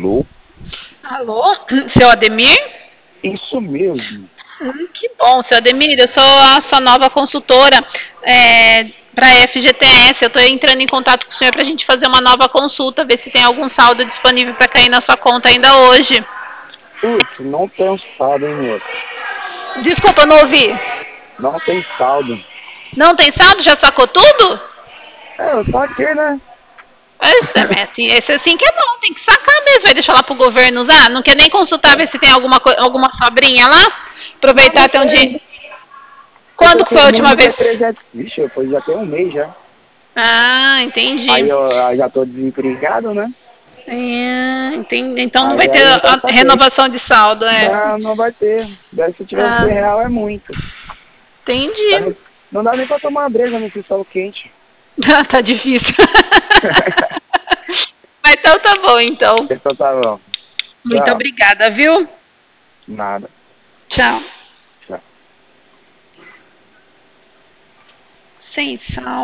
Alô? Alô? Seu Ademir? Isso mesmo. Que bom, seu Ademir. Eu sou a sua nova consultora para a FGTS. Eu estou entrando em contato com o senhor para a gente fazer uma nova consulta, ver se tem algum saldo disponível para cair na sua conta ainda hoje. Putz, não tem saldo, hein, moço? Desculpa, eu não ouvi. Não tem saldo. Não tem saldo? Já sacou tudo? Eu saquei, né? Esse assim que é bom, tem que sacar mesmo. Vai deixar lá pro governo usar? Não quer nem consultar, ver se tem alguma sobrinha lá? Aproveitar Nada até um dia. tem. Eu Quando tô que foi a no última dia vez? 3 já... Vixe, foi já tem um mês já. Ah, Aí entendi. eu já tô desempregado, né? Entendi. Então não vai ter Aí eu já a saquei. renovação de saldo, Não, não vai ter. Daí se tiver uns Ah, R$100 é muito. entendi. Não dá nem pra tomar uma breja nesse sol quente. Tá difícil. Mas então tá bom, então. Então tá bom. Muito Tchau. obrigada, viu? Nada. Tchau. Tchau. Sem sal.